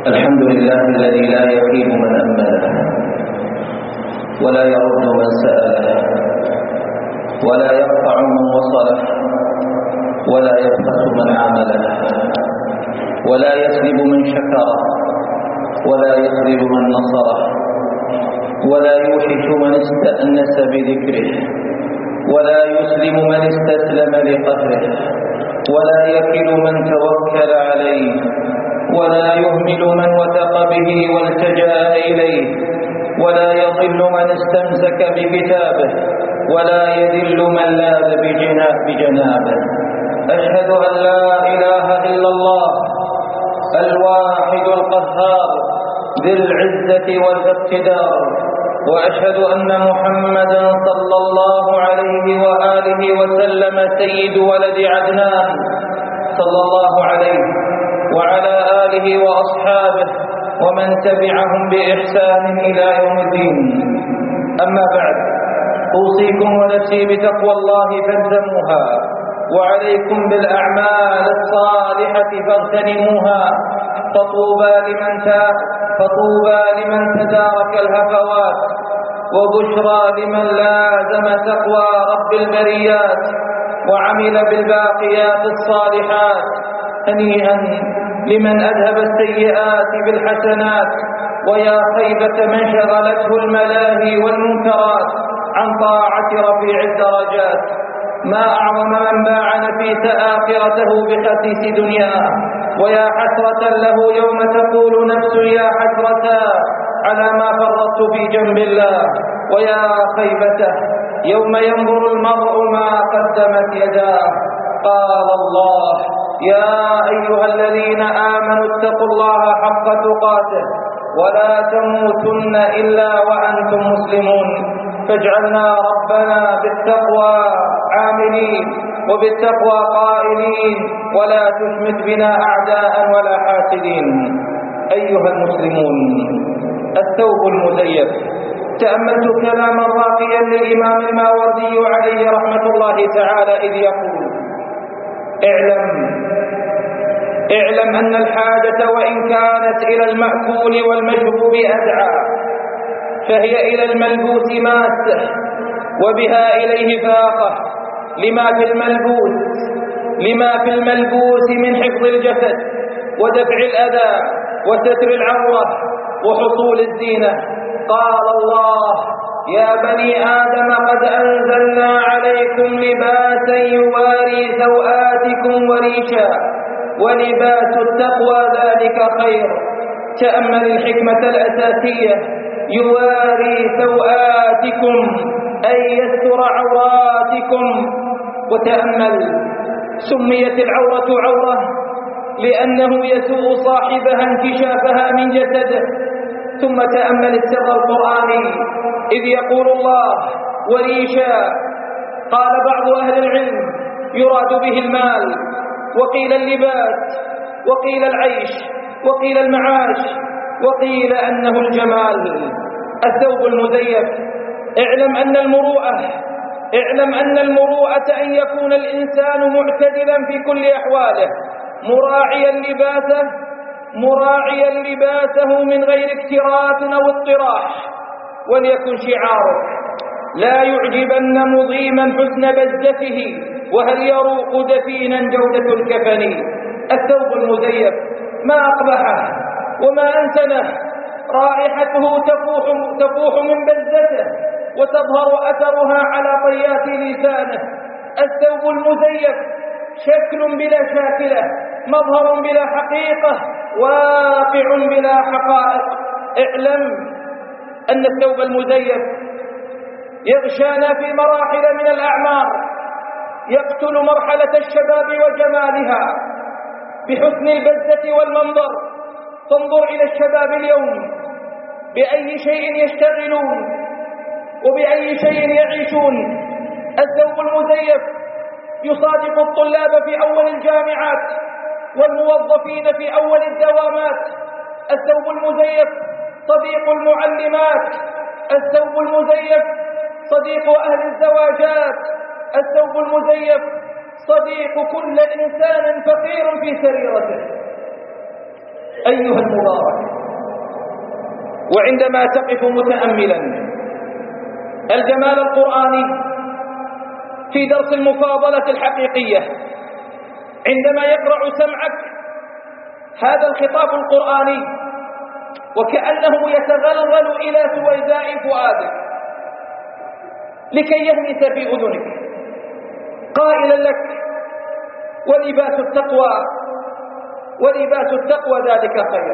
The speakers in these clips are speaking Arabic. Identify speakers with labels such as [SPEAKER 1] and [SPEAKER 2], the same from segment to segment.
[SPEAKER 1] الحمد لله الذي لا يخيب من أمله ولا يرد من سأله ولا يقطع من وصله ولا يبخس من عمله ولا يسلب من شكره ولا يخذل من نصره ولا يوحش من استأنس بذكره ولا يسلم من استسلم لقهره ولا يكل من توكل عليه ولا يهمل من وثق به والتجأ إليه ولا يضل من استمسك بكتابه ولا يذل من لاذ بجنابه. أشهد أن لا إله إلا الله الواحد القهار ذي العزة والاقتدار، وأشهد أن محمدا صلى الله عليه وآله وسلم سيد ولد عدنان صلى الله عليه وعلى آله وأصحابه ومن تبعهم بإحسان إلى يوم الدين. أما بعد، أوصيكم ونفسي بتقوى الله فالزموها، وعليكم بالأعمال الصالحة فاغتنموها، فطوبى لمن تدارك الهفوات، وبشرى لمن لازم تقوى رب البريات وعمل بالباقيات الصالحات. هنيئا لمن أذهب السيئات بالحسنات، ويا خيبة من شغلته الملاهي والمنكرات عن طاعة رفيع الدرجات. ما أعظم من باع نفيس آخرته بخسيس دنياه، ويا حسرة له يوم تقول نفس يا حسرة على ما فرطت في جنب الله، ويا خيبته يوم ينظر المرء ما قدمت يداه. قال الله: يا أيها الذين آمنوا اتقوا الله حق تقاته ولا تموتن إلا وأنتم مسلمون. فاجعلنا ربنا بالتقوى عاملين وبالتقوى قائلين، ولا تشمت بنا أعداء ولا حاسدين. أيها المسلمون، الثوب المزيف. تأملت كلاما راقيا للإمام الماوردي عليه رحمة الله تعالى إذ يقول: اعلم أن الحاجة وإن كانت إلى المأكول والمشروب أدعى، فهي إلى الملبوس ماسة، وبها إليه فاقة، لما في الملبوس من حفظ الجسد ودفع الأذى وستر العورة وحصول الزينة. قال الله: يا بني آدم قد أنزلنا عليكم لباسا يواري سوآتكم وريشا ولباس التقوى ذلك خير. تأمل الحكمة الأساسية: يواري سوآتكم أي يستر عوراتكم. وتأمل، سميت العورة عورة لأنه يسوء صاحبها انكشافها من جسده. ثم تأمل السر القرآني إذ يقول الله: وريشا. قال بعض أهل العلم: يراد به المال، وقيل اللباس، وقيل العيش، وقيل المعاش، وقيل أنه الجمال. الثوب المزيف. اعلم أن المروءة أن يكون الإنسان معتدلا في كل أحواله، مراعيا لباسه من غير اكتراث أو اضطراح. وليكن شعارك: لا يعجبن مضيما حسن بزته، وهل يروق دفينا جودة الكفن. الثوب المزيف ما أقبحه وما أنتنه، رائحته تفوح من بزته وتظهر أثرها على طيات لسانه. الثوب المزيف شكل بلا شاكلة، مظهر بلا حقيقة، واقع بلا حقائق. اعلم أن الثوب المزيف يغشانا في مراحل من الأعمار، يقتل مرحلة الشباب وجمالها بحسن البزة والمنظر. فانظر إلى الشباب اليوم، بأي شيء يشتغلون وبأي شيء يعيشون. الثوب المزيف يصادق الطلاب في أول الجامعات والموظفين في أول الدوامات. الثوب المزيف صديق المعلمات. الثوب المزيف صديق أهل الزواجات. الثوب المزيف صديق كل إنسان فقير في سريرته. أيها المبارك، وعندما تقف متأملا الجمال القرآني في درس المفاضلة الحقيقية، عندما يقرع سمعك هذا الخطاب القرآني وكأنه يتغلغل إلى سويداء فؤادك لكي يهمس في أذنك قائلا لك: ولباس التقوى ذلك خير.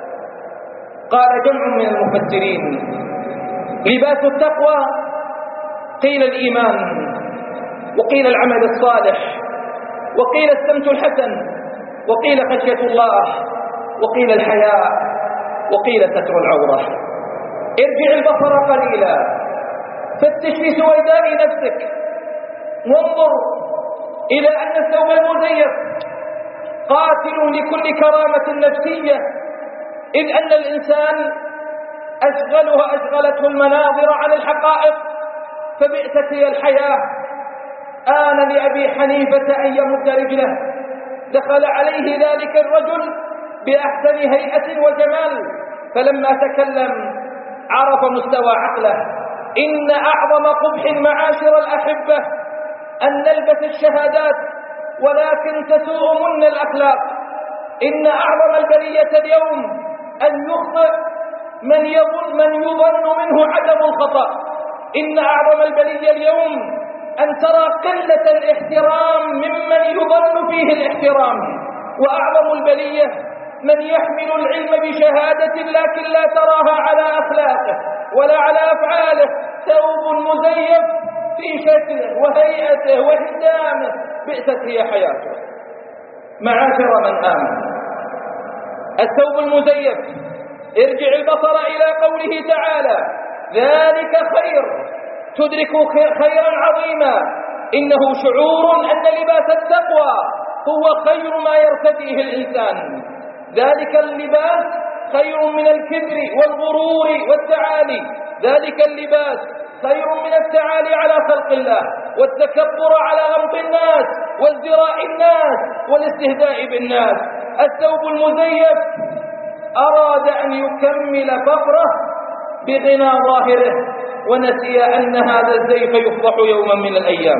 [SPEAKER 1] قال جمع من المفسرين: لباس التقوى قيل الإيمان، وقيل العمل الصالح، وقيل السمت الحسن، وقيل خشية الله، وقيل الحياء، وقيل ستر العورة. ارجع البصر قليلا، فتش في سويداء نفسك، وانظر إلى أن الثوب المزيف قاتل لكل كرامة نفسية، إذ أن الإنسان أشغلته المناظر عن الحقائق، فبئست هي الحياة. آن لأبي حنيفة أن يمد رجله، دخل عليه ذلك الرجل بأحسن هيئة وجمال، فلما تكلم عرف مستوى عقله. إن أعظم قبح معاشر الأحبة أن نلبس الشهادات ولكن تسوء منا الأخلاق. إن أعظم البلية اليوم أن يخطئ من يظن منه عدم الخطأ. إن أعظم البلية اليوم أن ترى قلة الاحترام ممن يظن فيه الاحترام. وأعظم البلية من يحمل العلم بشهادة لكن لا تراها على أخلاقه ولا على أفعاله، ثوب مزيف في شكله وهيئته وحزامه، بئست هي حياته. معاشر من آمن، الثوب المزيف، ارجع البصر إلى قوله تعالى: ذلك خير، تدرك خيرا عظيما. إنه شعور أن لباس التقوى هو خير ما يرتديه الإنسان. ذلك اللباس خير من الكبر والغرور والتعالي. ذلك اللباس خير من التعالي على خلق الله والتكبر على غمط الناس وازدراء الناس والاستهزاء بالناس. الثوب المزيف أراد أن يكمل فقره بغنى ظاهره، ونسي أن هذا الزيف يفضح يوما من الأيام.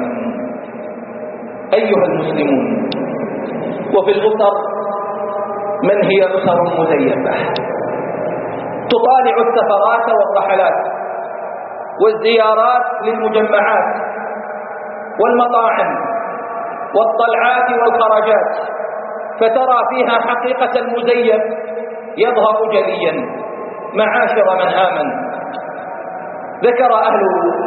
[SPEAKER 1] أيها المسلمون، وفي الأسر من هي أسر مزيفة تطالع السفرات والرحلات والزيارات للمجمعات والمطاعم والطلعات والخرجات، فترى فيها حقيقة المزيف يظهر جليا. معاشر من آمن، ذكر أهل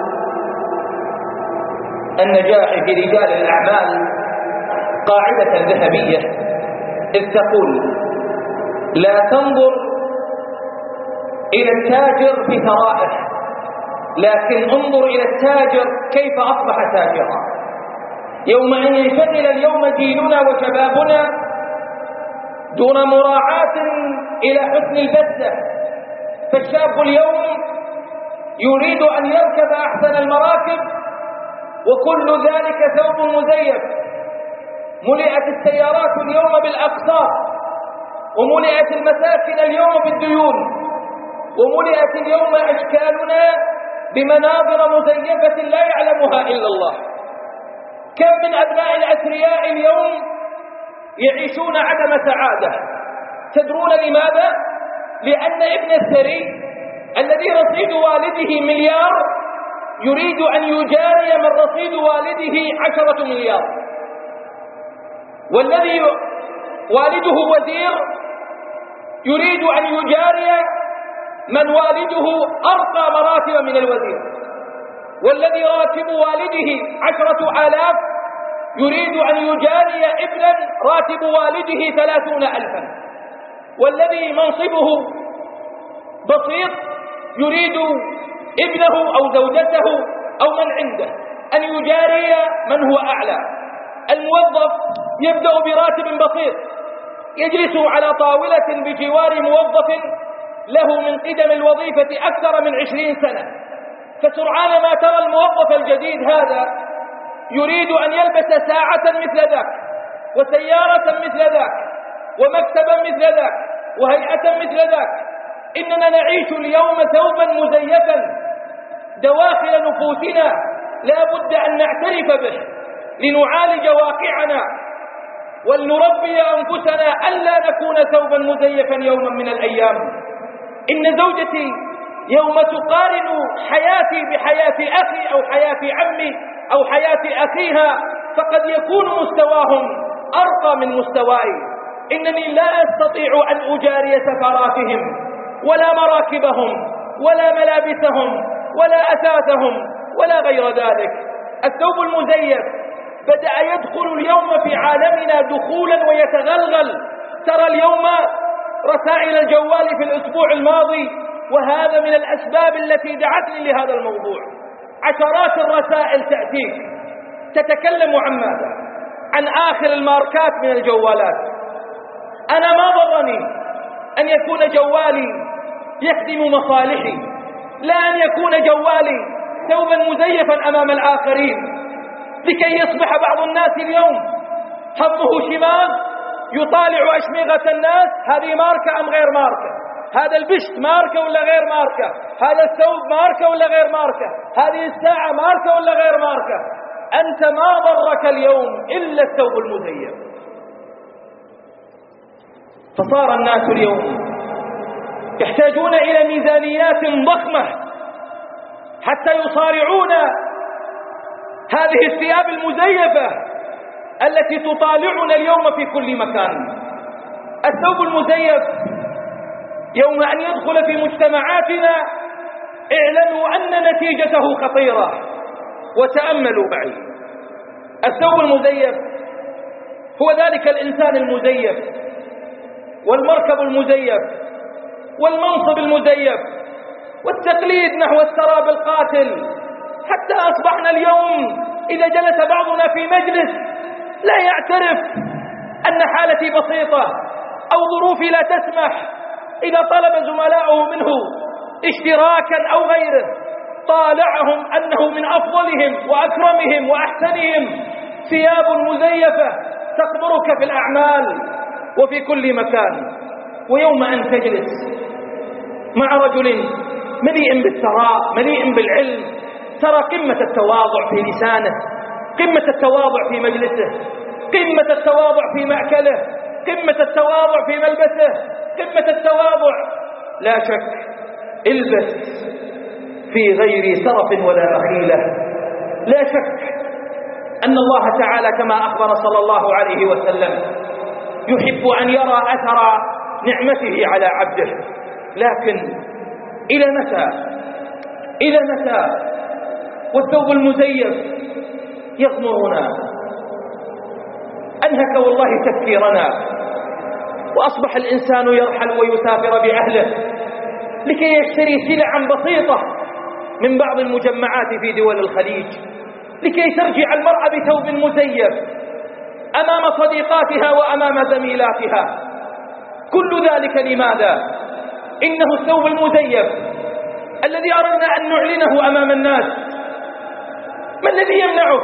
[SPEAKER 1] النجاح في رجال الأعمال قاعدة ذهبية، إذ تقول: لا تنظر إلى التاجر في ثرائه، لكن انظر إلى التاجر كيف أصبح تاجرا. يوم أن ينشغل اليوم جيلنا وشبابنا دون مراعاة إلى حسن البسة، فالشاب اليوم يريد أن يركب أحسن المراكب، وكل ذلك ثوب مزيف. ملئت السيارات اليوم بالأقساط، وملئت المساكن اليوم بالديون، وملئت اليوم أشكالنا بمناظر مزيفة لا يعلمها إلا الله. كم من أبناء الأثرياء اليوم يعيشون عدم سعادة. تدرون لماذا؟ لأن ابن الثري الذي رصيد والده مليار يريد أن يجاري من رصيد والده 10 مليار، والذي والده وزير يريد أن يجاري من والده أرقى مراتب من الوزير، والذي راتب والده 10,000 يريد أن يجاري ابنا راتب والده 30,000، والذي منصبه بسيط يريد ابنه أو زوجته أو من عنده أن يجاري من هو أعلى. الموظف يبدأ براتب بسيط، يجلس على طاولة بجوار موظف له من قدم الوظيفة أكثر من 20 سنة، فسرعان ما ترى الموظف الجديد هذا يريد أن يلبس ساعة مثل ذاك، وسيارة مثل ذاك، ومكتبا مثل ذاك، وهيئة مثل ذاك. إننا نعيش اليوم ثوبا مزيفا دواخل نفوسنا لا بد أن نعترف به لنعالج واقعنا ولنربي أنفسنا ألا نكون ثوبا مزيفا يوما من الأيام. إن زوجتي يوم تقارن حياتي بحياة أخي أو حياة عمي أو حياة أخيها فقد يكون مستواهم أرقى من مستواي. إنني لا أستطيع أن أجاري سفراتهم ولا مراكبهم ولا ملابسهم ولا أثاثهم ولا غير ذلك. الثوب المزيف بدأ يدخل اليوم في عالمنا دخولا ويتغلغل. ترى اليوم رسائل الجوال في الأسبوع الماضي، وهذا من الأسباب التي دعتني لهذا الموضوع. عشرات الرسائل تأتيك تتكلم عن ماذا؟ عن آخر الماركات من الجوالات. أنا ما ضرني أن يكون جوالي يخدم مصالحي، لا أن يكون جوالي ثوبا مزيفا أمام الآخرين لكي يصبح بعض الناس اليوم همه شماغ يطالع أشمغة الناس، هذه ماركة أم غير ماركة، هذا البشت ماركة ولا غير ماركة، هذا الثوب ماركة ولا غير ماركة، هذه الساعة ماركة ولا غير ماركة. أنت ما ضرك اليوم إلا الثوب المزيف. فصار الناس اليوم يحتاجون إلى ميزانيات ضخمة حتى يصارعون هذه الثياب المزيفة التي تطالعنا اليوم في كل مكان. الثوب المزيف يوم أن يدخل في مجتمعاتنا اعلموا أن نتيجته خطيرة. وتأملوا معي، الثوب المزيف هو ذلك الإنسان المزيف والمركب المزيف والمنصب المزيف والتقليد نحو السراب القاتل، حتى أصبحنا اليوم إذا جلس بعضنا في مجلس لا يعترف أن حالتي بسيطة أو ظروفي لا تسمح. إذا طلب زملاؤه منه اشتراكا أو غيره طالعهم أنه من أفضلهم وأكرمهم وأحسنهم. ثياب مزيفة تقبرك في الأعمال وفي كل مكان. ويوم أن تجلس مع رجل مليء بالثراء مليء بالعلم ترى قمة التواضع في لسانه، قمة التواضع في مجلسه، قمة التواضع في مأكله، قمة التواضع في ملبسه، قمة التواضع. لا شك البس في غير سرف ولا مخيلة. لا شك أن الله تعالى كما أخبر صلى الله عليه وسلم يحب أن يرى أثر نعمته على عبده. لكن إلى متى؟ إلى متى والثوب المزيف يغمرنا؟ أنهك والله تفكيرنا، وأصبح الإنسان يرحل ويسافر بأهله لكي يشتري سلعا بسيطة من بعض المجمعات في دول الخليج، لكي ترجع المرأة بثوب مزيف أمام صديقاتها وأمام زميلاتها. كل ذلك لماذا؟ إنه الثوب المزيف الذي أردنا أن نعلنه أمام الناس. ما الذي يمنعك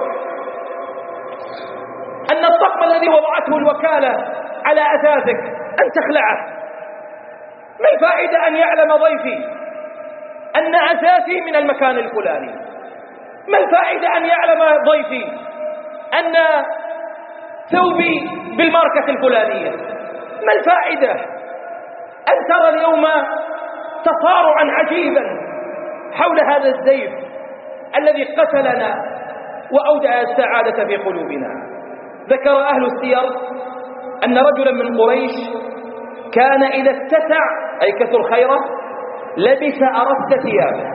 [SPEAKER 1] أن الطقم الذي وضعته الوكالة على أثاثك أن تخلعه؟ ما الفائدة أن يعلم ضيفي أن أثاثي من المكان الفلاني؟ ما الفائدة أن يعلم ضيفي أن ثوبي بالماركة الفلانية؟ ما الفائدة؟ أن ترى اليوم تصارعا عجيبا حول هذا الزيف الذي قتلنا وأودع السعادة في قلوبنا. ذكر أهل السير أن رجلا من قريش كان إذا اتسع أي كثر خيره لبس أرس ثيابه،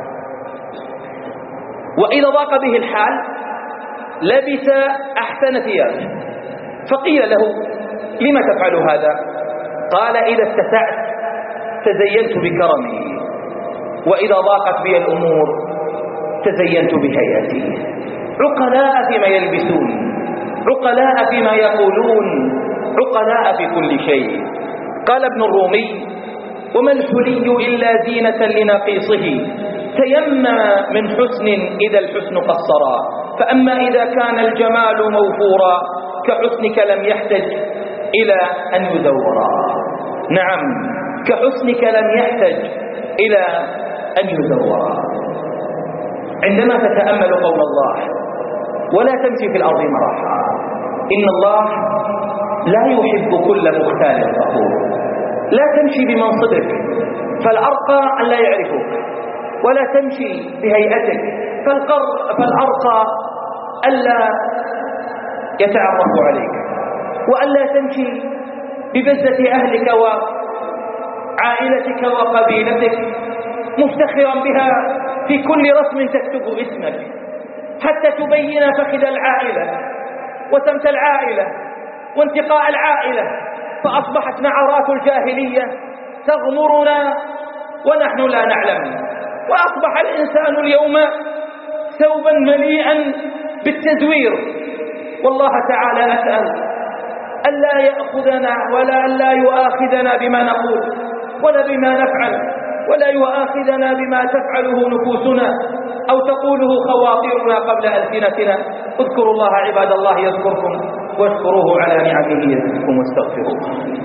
[SPEAKER 1] وإذا ضاق به الحال لبس أحسن ثيابه. فقيل له: لما تفعل هذا؟ قال: إذا اتسعت تزينت بكرمي، وإذا ضاقت بي الأمور تزينت بهيئتي. عقلاء فيما يلبسون، عقلاء فيما يقولون، عقلاء في كل شيء. قال ابن الرومي: وما الحلي إلا زينة لنقيصه، تيمم من حسن إذا الحسن قصرا، فأما إذا كان الجمال موفورا كحسنك لم يحتج إلى أن يدورا. نعم، كحسنك لم يحتج إلى أن يزور. عندما تتأمل قول الله ولا تمشي في الأرض مرحا، إن الله لا يحب كل مختال فخور. لا تمشي بمنصبك فالأرقى أن لا يعرفك، ولا تمشي بهيئتك فالأرقى ألا يتعرفوا عليك، وألا تمشي ببزة أهلك وعائلتك وقبيلتك مفتخرا بها في كل رسم تكتب اسمك حتى تبين فخذ العائلة وسمت العائلة وانتقاء العائلة، فأصبحت نعرات الجاهلية تغمرنا ونحن لا نعلم. وأصبح الإنسان اليوم ثوبا مليئا بالتزوير. والله تعالى أسأل ألا يأخذنا ولا ألا يؤاخذنا بما نقول ولا بما نفعل، ولا يؤاخذنا بما تفعله نفوسنا أو تقوله خواطرنا قبل ألسنتنا. اذكروا الله عباد الله يذكركم، واشكروه على نعمه يزدكم، واستغفروه.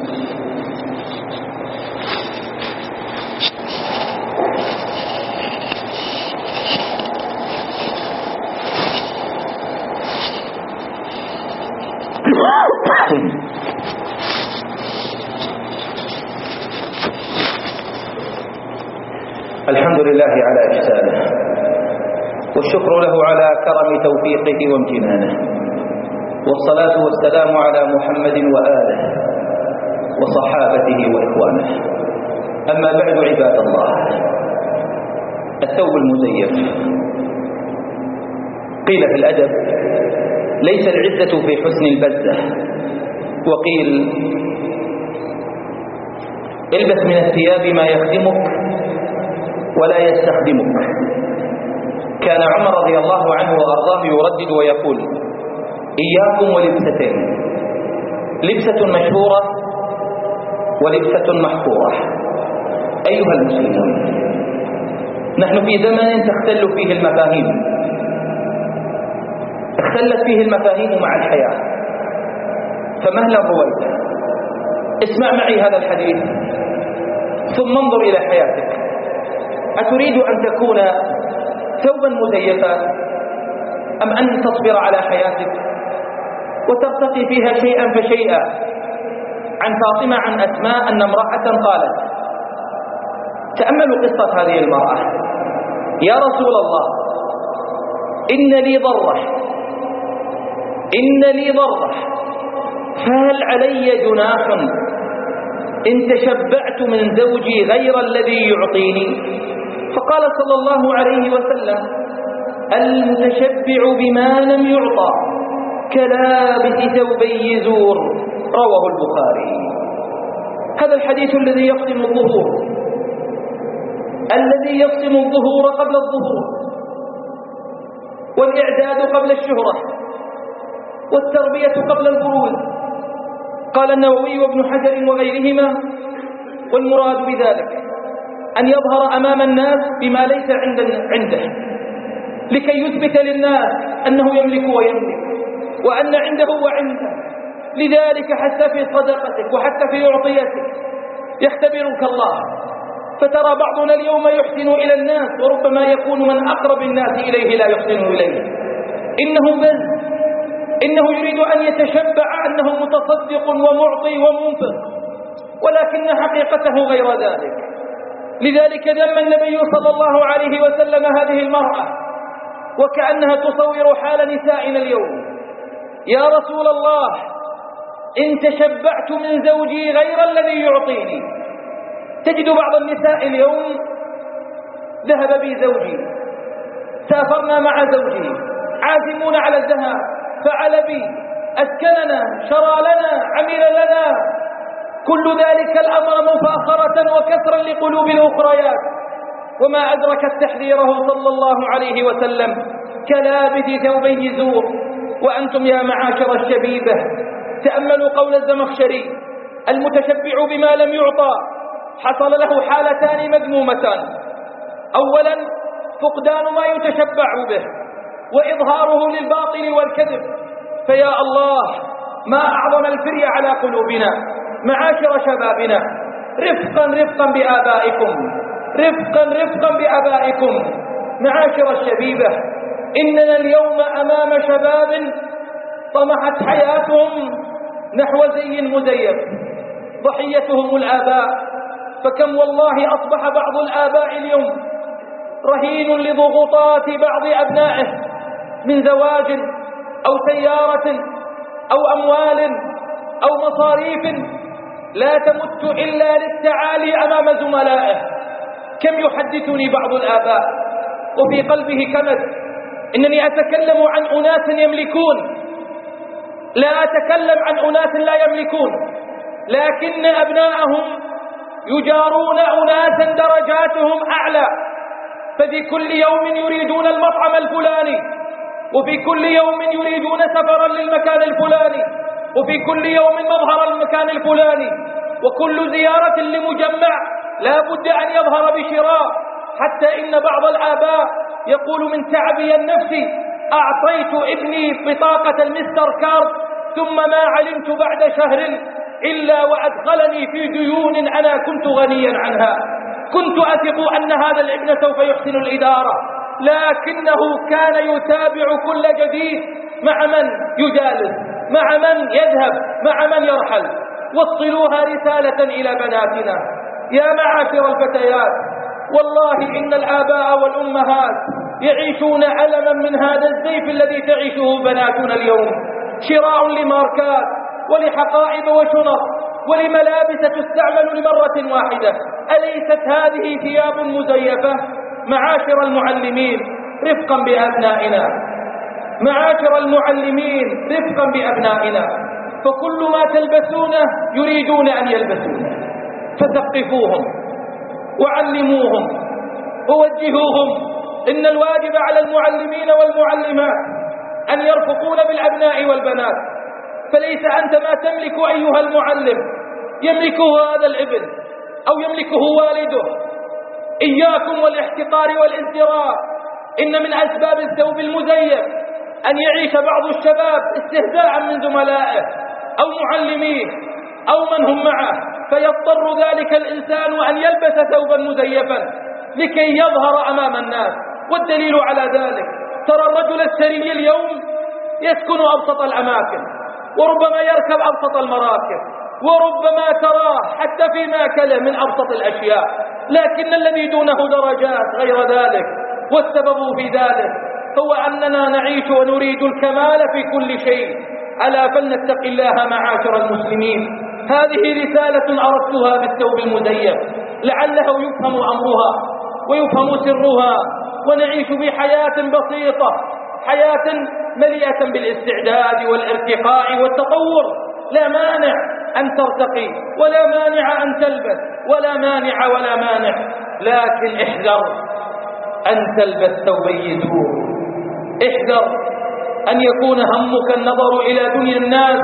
[SPEAKER 1] الحمد لله على إحسانه، والشكر له على كرم توفيقه وامتنانه، والصلاة والسلام على محمد وآله وصحابته وإخوانه. أما بعد عباد الله، الثوب المزيف قيل في الأدب ليس العزة في حسن البزة، وقيل البس من الثياب ما يخدمك ولا يستخدمك. كان عمر رضي الله عنه وأرضاه يردد ويقول إياكم ولبستين، لبسة مشهورة ولبسة محفورة. أيها المسلمون، نحن في زمن تختل فيه المفاهيم، اختلت فيه المفاهيم مع الحياة، فمهلا رويدا اسمع معي هذا الحديث ثم انظر إلى حياتك. أتريد أن تكون ثوبا مزيفا أم أن تصبر على حياتك وترتقي فيها شيئا فشيئا؟ عن فاطمة عن أسماء أن امرأة قالت، تأملوا قصة هذه المرأة، يا رسول الله إن لي ضرة فهل علي جناح إن تشبعت من زوجي غير الذي يعطيني؟ فقال صلى الله عليه وسلم المتشبع بما لم يعطى كلابس ثوبي يزور، رواه البخاري. هذا الحديث الذي يقسم الظهور، الذي يقسم الظهور قبل الظهور، والإعداد قبل الشهرة، والتربية قبل البروز. قال النووي وابن حجر وغيرهما والمراد بذلك أن يظهر أمام الناس بما ليس عنده لكي يثبت للناس أنه يملك ويملك وأن عنده وعنده. لذلك حتى في صدقتك وحتى في عطيتك يختبرك الله. فترى بعضنا اليوم يحسن إلى الناس وربما يكون من أقرب الناس إليه لا يحسن إليه. إنه بذ، إنه يريد أن يتشبع أنه متصدق ومعطي ومنفق، ولكن حقيقته غير ذلك. لذلك ذم النبي صلى الله عليه وسلم هذه المرأة وكأنها تصور حال نسائنا اليوم. يا رسول الله إن تشبعت من زوجي غير الذي يعطيني. تجد بعض النساء اليوم ذهب بي زوجي، سافرنا مع زوجي، عازمون على الذهاب، فعل بي، أسكننا، شرى لنا، عمل لنا، كل ذلك الأمر مفاخرة وكسرا لقلوب الأخريات، وما أدركت تحذيره صلى الله عليه وسلم كلابس ثوبي يزور. وأنتم يا معاشر الشبيبة تأملوا قول الزمخشري المتشبع بما لم يعطى حصل له حالتان مذمومتان: أولا فقدان ما يتشبع به وإظهاره للباطل والكذب. فيا الله ما أعظم الفري على قلوبنا معاشر شبابنا. رفقا رفقا بآبائكم، رفقا رفقا بآبائكم. معاشر الشبيبة، إننا اليوم أمام شباب طمحت حياتهم نحو زي مزيف، ضحيتهم الآباء. فكم والله أصبح بعض الآباء اليوم رهين لضغوطات بعض أبنائه من زواج أو سيارة أو أموال أو مصاريف لا تمت إلا للتعالي أمام زملائه. كم يحدثني بعض الآباء وفي قلبه كمد، إنني أتكلم عن أناس يملكون، لا أتكلم عن أناس لا يملكون، لكن أبناءهم يجارون أناسا درجاتهم أعلى، ففي كل يوم يريدون المطعم الفلاني، وفي كل يوم يريدون سفرا للمكان الفلاني، وفي كل يوم مظهر المكان الفلاني، وكل زيارة لمجمع لا بد أن يظهر بشراء. حتى إن بعض الآباء يقول من تعبي النفسي أعطيت ابني بطاقة المستر كارد ثم ما علمت بعد شهر إلا وأدخلني في ديون أنا كنت غنيا عنها. كنت أثق أن هذا الابن سوف يحسن الإدارة، لكنه كان يتابع كل جديد مع من يجالس، مع من يذهب، مع من يرحل. وصلوها رسالة إلى بناتنا يا معاشر الفتيات، والله إن الآباء والأمهات يعيشون ألما من هذا الزيف الذي تعيشه بناتنا اليوم. شراء لماركات ولحقائب وشنط ولملابس تستعمل لمرة واحدة، أليست هذه ثياب مزيفة؟ معاشر المعلمين رفقا بأبنائنا، معاشر المعلمين رفقا بأبنائنا، فكل ما تلبسونه يريدون أن يلبسونه، فثقفوهم وعلموهم ووجهوهم. إن الواجب على المعلمين والمعلمات أن يرفقون بالأبناء والبنات، فليس أنت ما تملك أيها المعلم يملكه هذا الابن أو يملكه والده. إياكم والاحتقار والازدراء، إن من أسباب الثوب المزيف أن يعيش بعض الشباب استهزاء من زملائه أو معلميه أو من هم معه، فيضطر ذلك الإنسان أن يلبس ثوبا مزيفا لكي يظهر أمام الناس. والدليل على ذلك ترى الرجل الثري اليوم يسكن أبسط الأماكن، وربما يركب أبسط المراكب، وربما تراه حتى في ماكله من أبسط الأشياء، لكن الذي دونه درجات غير ذلك. والسبب في ذلك هو أننا نعيش ونريد الكمال في كل شيء. ألا فلنتق الله معاشر المسلمين. هذه رسالة أردتها بالثوب المزيف لعله يفهم أمرها ويفهم سرها، ونعيش بحياة بسيطة، حياة مليئة بالاستعداد والارتقاء والتطور. لا مانع أن ترتقي، ولا مانع أن تلبس، ولا مانع ولا مانع، لكن احذر أن تلبس ثوبي زور. احذر أن يكون همك النظر إلى دنيا الناس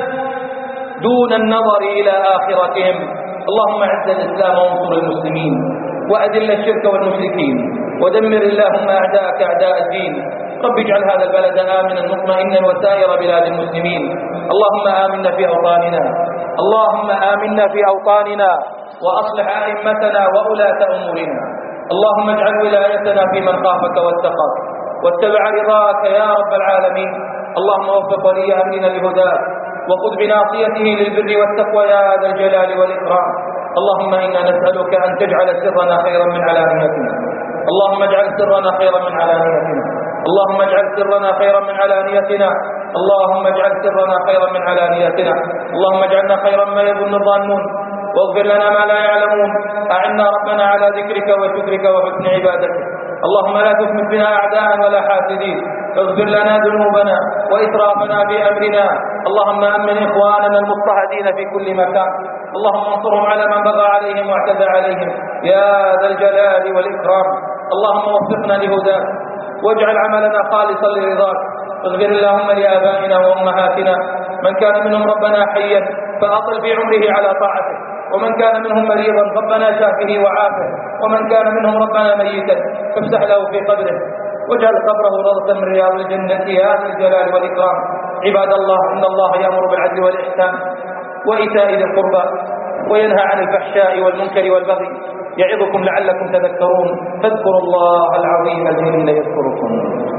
[SPEAKER 1] دون النظر إلى آخرتهم. اللهم اعز الإسلام وانصر المسلمين، وأذل الشرك والمشركين، ودمر اللهم أعداءك أعداء الدين. رب اجعل هذا البلد آمنا مطمئنا وسائر بلاد المسلمين. اللهم آمنا في أوطاننا، اللهم آمنا في أوطاننا، وأصلح أئمتنا وولاة أمورنا. اللهم اجعل ولايتنا في من خافك واتقاك واتبع رضاك يا رب العالمين. اللهم وفق ولي أمرنا لهداك، وخذ بناصيته للبر والتقوى يا ذا الجلال والإكرام. اللهم إنا نسألك أن تجعل سرنا خيرا من علانيتنا، اللهم اجعل سرنا خيرا من علانيتنا، اللهم اجعل سرنا خيرا من علانيتنا، اللهم اجعل سرنا خيرا من علانيتنا، اللهم اجعلنا خيرا ما يظن الظانون، واغفر لنا ما لا يعلمون. أعنا ربنا على ذكرك وشكرك وحسن عبادتك. اللهم لا تثمت بنا أعداء ولا حاسدين. اغفر لنا ذنوبنا وإسرافنا في أمرنا. اللهم أمن إخواننا المضطهدين في كل مكان. اللهم انصرهم على من بغى عليهم واعتدى عليهم يا ذا الجلال والإكرام. اللهم وفقنا لهداك، واجعل عملنا خالصا لرضاك. اغفر اللهم لآبائنا وأمهاتنا، من كان منهم ربنا حيا فأطل في عمره على طاعتك، ومن كان منهم مريضا ربنا شافه وعافه، ومن كان منهم ربنا ميتا فافسح له في قبره، واجعل قبره روضة من رياض الجنة يا ذا الجلال والإكرام. عباد الله، إن الله يأمر بالعدل والإحسان وإيتاء ذي القربى وينهى عن الفحشاء والمنكر والبغي يعظكم لعلكم تذكرون. فاذكروا الله العظيم الجليل يذكركم.